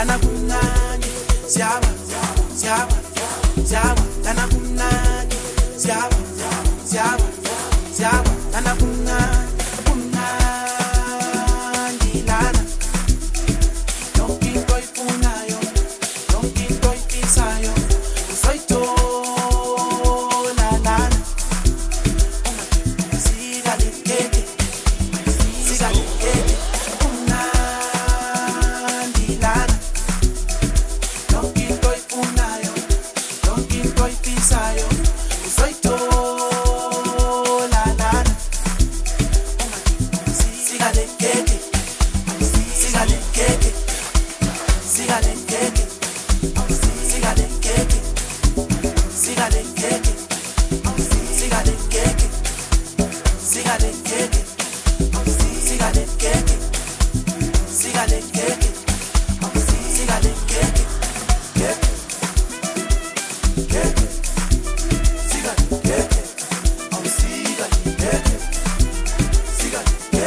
lana kumnandi, siyawa, siyawa, siyawa, lana kumnandi, siyawa, siyawa, siyawa, lana kumnandi, kumnandi lana. Yonke into oyifunayo, yonke into oyifisayo, uzoyithola lana. Sigalekeke, sigalekeke, kumnandi lana. Yonke into oyifunayo, yonke into oyifisayo, uzoyithola lana. Sigalekeke, sigalekeke, sigalekeke, sigalekeke, sigalekeke, sigalekeke, sigalekeke, sigalekeke, sigalekeke, sigalekeke, keke, keke, sigalekeke, sigalekeke, sigalekeke,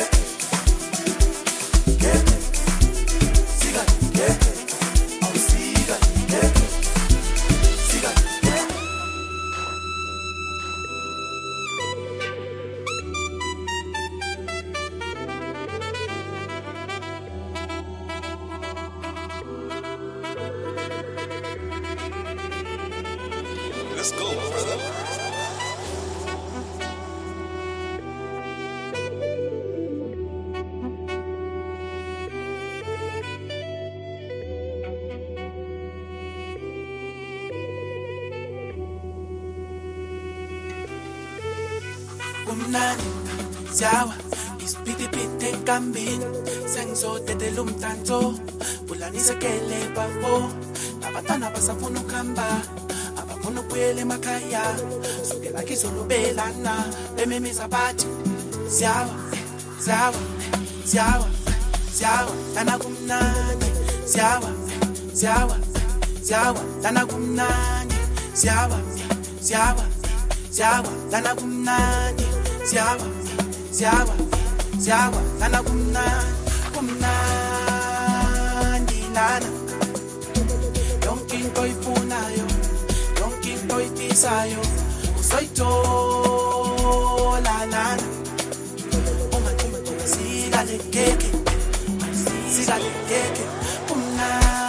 keke, sigalekeke, sigalekeke, sigalekeke. Let's go, brother. Kumnandi, siyawa, isipitipiti enkambini, sengizodedela umdanso, bulanisekele bafo, abantwana basafuna ukuhamba, abafuna ukubuyela emakhaya, sukela kizolobelana, bememiza bathi, siyawa, siyawa, siyawa, siyawa, lana kumnandi, siyawa, siyawa, siyawa, lana kumnandi, siyawa, siyawa, siyawa, lana kumnandi, siyawa, siyawa, siyawa, lana kumnandi, kumnandi lana. Yonke into oyifunayo, yonke into oyifisayo, uzoyithola lana. Sigalekeke, sigalekeke, kumnandi.